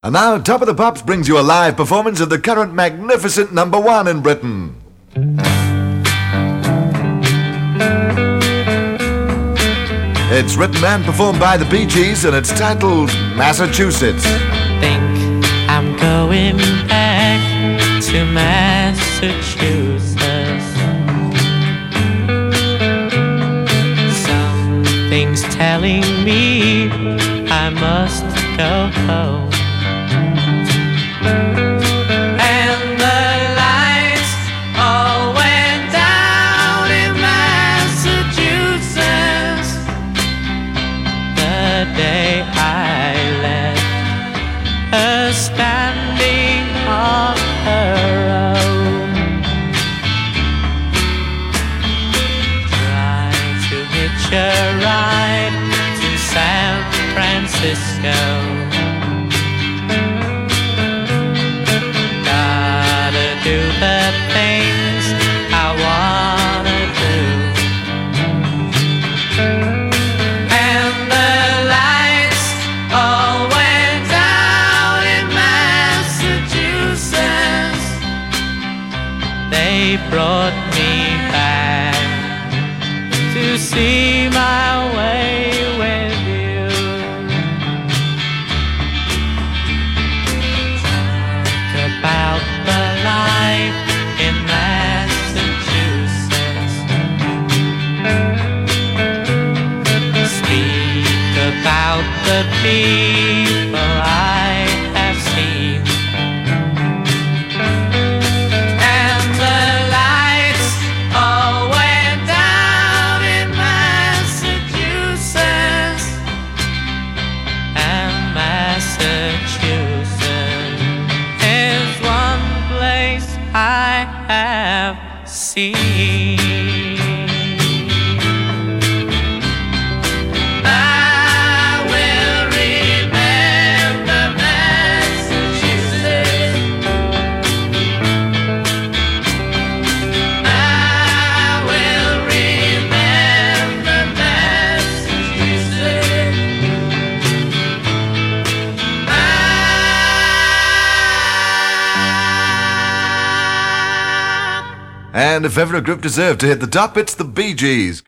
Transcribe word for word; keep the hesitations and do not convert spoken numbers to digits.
And now, Top of the Pops brings you a live performance of the current magnificent number one in Britain. It's written and performed by the Bee Gees, and it's titled Massachusetts. Think I'm going back to Massachusetts. Something's telling me I must go home. And the lights all went down in Massachusetts the day I left her standing on her own. Try to hitch a ride to San Francisco. Gotta do the things I wanna do. And the lights all went down in Massachusetts. They brought me back to see my way with you. Talk about the life in Massachusetts. Speak about the people I have seen. And the lights all went down in Massachusetts. And Massachusetts is one place I have seen. I will remember Massachusetts. I will remember Massachusetts. And if ever a group deserved to hit the top, it's the Bee Gees.